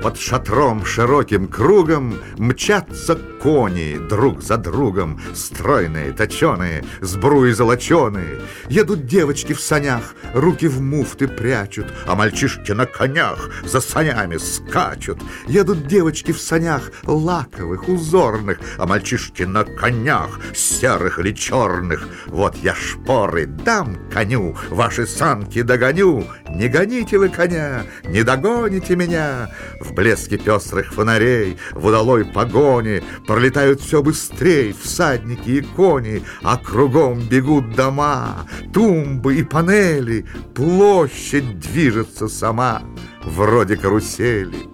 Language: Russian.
Под шатром широким кругом мчатся кони друг за другом, стройные, точеные, сбруи золоченые. Едут девочки в санях, руки в муфты прячут, а мальчишки на конях за санями скачут. Едут девочки в санях лаковых, узорных, а мальчишки на конях серых или черных. Вот я шпоры дам коню, ваши санки догоню. Не гоните вы коня, не догоните меня. В блеске пестрых фонарей, в удалой погоне пролетают все быстрей всадники и кони, а кругом бегут дома, тумбы и панели, площадь движется сама, вроде карусели.